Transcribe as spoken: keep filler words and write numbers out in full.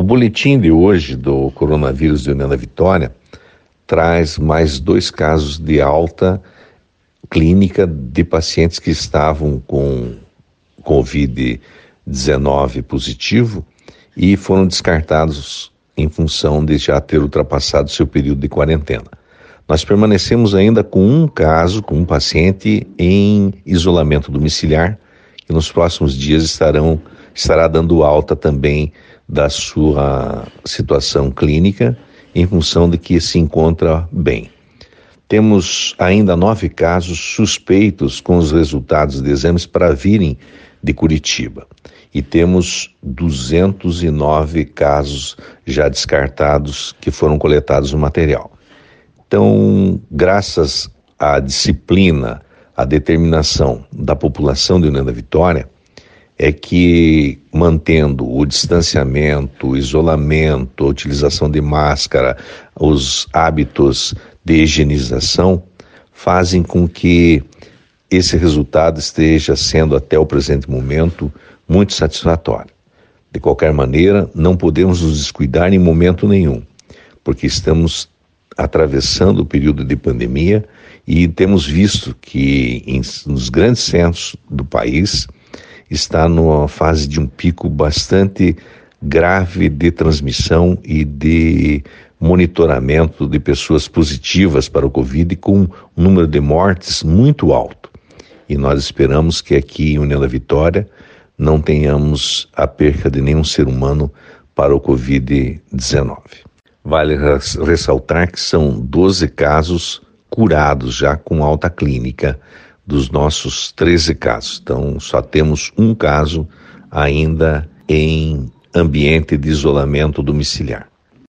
boletim de hoje do coronavírus de União da Vitória traz mais dois casos de alta clínica de pacientes que estavam com covid dezenove positivo e foram descartados em função de já ter ultrapassado seu período de quarentena. Nós permanecemos ainda com um caso, com um paciente em isolamento domiciliar, que nos próximos dias estarão, estará dando alta também da sua situação clínica, em função de que se encontra bem. Temos ainda nove casos suspeitos com os resultados de exames para virem de Curitiba. E temos duzentos e nove casos já descartados que foram coletados no material. Então, graças à disciplina, à determinação da população de União da Vitória, é que, mantendo o distanciamento, o isolamento, a utilização de máscara, os hábitos de higienização, fazem com que esse resultado esteja sendo, até o presente momento, muito satisfatório. De qualquer maneira, não podemos nos descuidar em momento nenhum, porque estamos atravessando o período de pandemia e temos visto que em, nos grandes centros do país está numa fase de um pico bastante grave de transmissão e de monitoramento de pessoas positivas para o Covid, com um número de mortes muito alto. E nós esperamos que aqui em União da Vitória não tenhamos a perca de nenhum ser humano para o covid dezenove. Vale ressaltar que são doze casos curados já com alta clínica dos nossos treze casos. Então, só temos um caso ainda em ambiente de isolamento domiciliar.